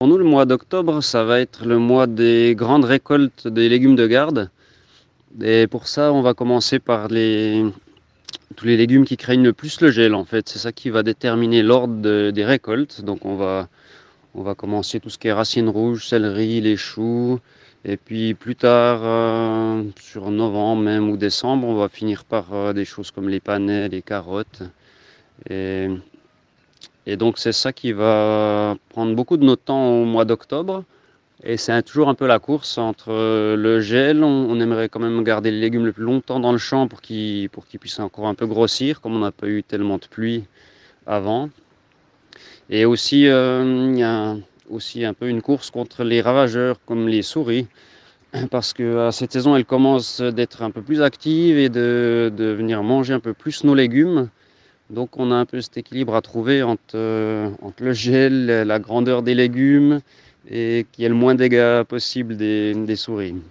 Pour nous, le mois d'octobre, ça va être le mois des grandes récoltes des légumes de garde. Et pour ça, on va commencer par tous les légumes qui craignent le plus le gel, en fait. C'est ça qui va déterminer l'ordre des récoltes. Donc, on va commencer tout ce qui est racines rouges, céleri, les choux. Et puis plus tard, sur novembre même ou décembre, on va finir par des choses comme les panais, les carottes. Et Et donc c'est ça qui va prendre beaucoup de notre temps au mois d'octobre. Et c'est toujours un peu la course entre le gel. On aimerait quand même garder les légumes le plus longtemps dans le champ pour qu'ils puissent encore un peu grossir, comme on n'a pas eu tellement de pluie avant. Et aussi, il y a aussi un peu une course contre les ravageurs comme les souris, parce que à cette saison, elles commencent d'être un peu plus actives et de venir manger un peu plus nos légumes. Donc on a un peu cet équilibre à trouver entre le gel, la grandeur des légumes et qu'il y ait le moins de dégâts possible des souris.